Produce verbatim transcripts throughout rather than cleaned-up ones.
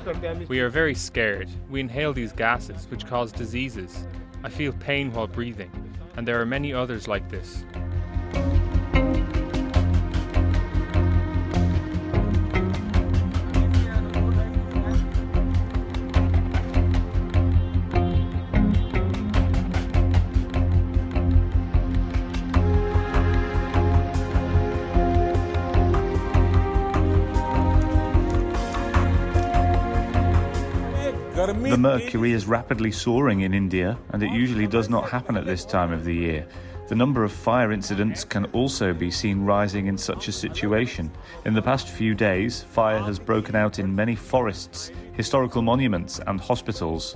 We are very scared. We inhale these gases, which cause diseases. I feel pain while breathing, and there are many others like this. The mercury is rapidly soaring in India, and it usually does not happen at this time of the year. The number of fire incidents can also be seen rising in such a situation. In the past few days, fire has broken out in many forests, historical monuments and hospitals.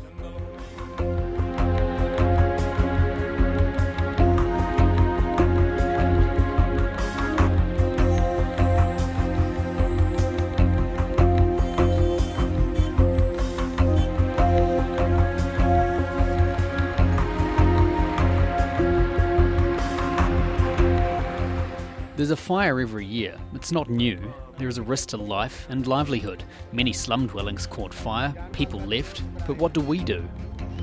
There's a fire every year. It's not new. There is a risk to life and livelihood. Many slum dwellings caught fire, people left, but what do we do?